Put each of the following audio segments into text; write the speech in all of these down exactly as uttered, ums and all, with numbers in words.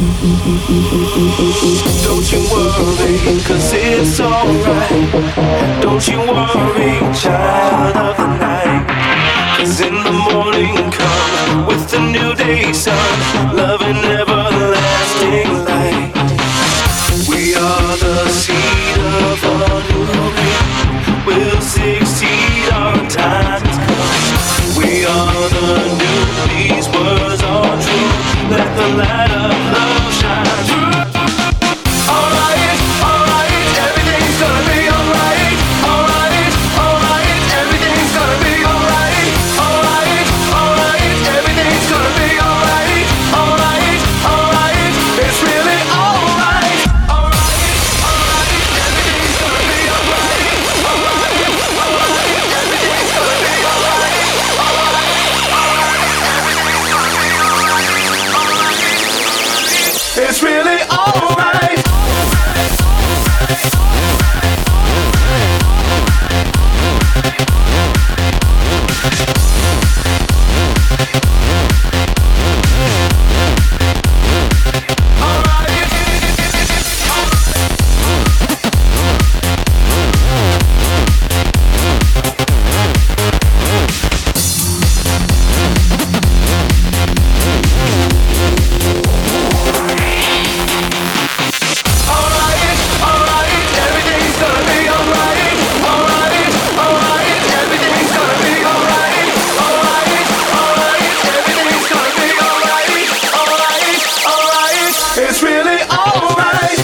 Don't you worry, cause it's alright. Don't you worry, child of the night. Cause in the morning come with the new day sun, love and everlasting light. We are the seed of a new day. We'll succeed, our time has come. We are the new, these words are true. Let the light of love shine through. Alright, alright, everything's gonna be alright. Alright, alright, everything's gonna be alright. Alright, alright, everything's gonna be alright. Alright, alright, it's really alright. Alright, alright, everything's gonna be alright. Alright, alright, everything's gonna be alright. Alright, alright, everything's gonna be alright. It's really alright. It's really alright.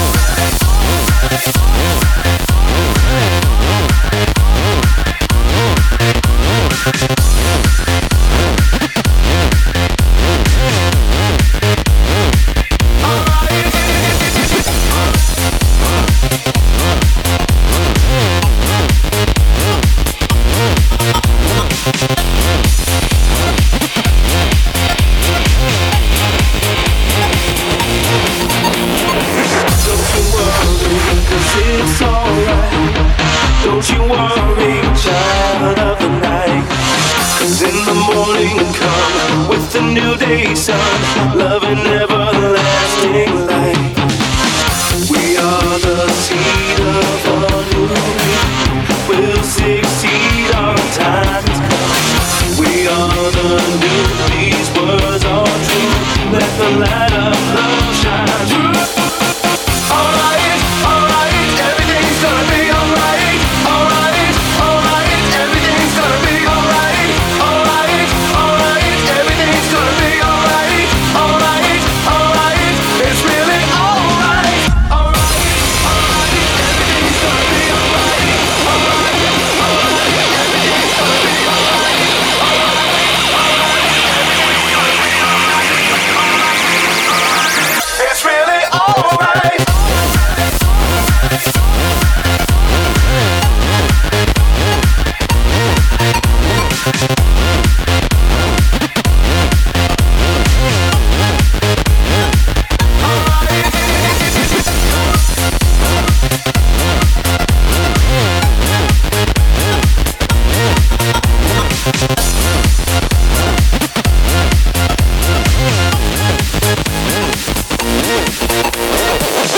It's alright. Don't you worry, child of the night. Cause in the morning come with the new day sun, love and everlasting light. We are the seed of a new day. We'll succeed, our time has come. We are the new, these words are true. Let the light of love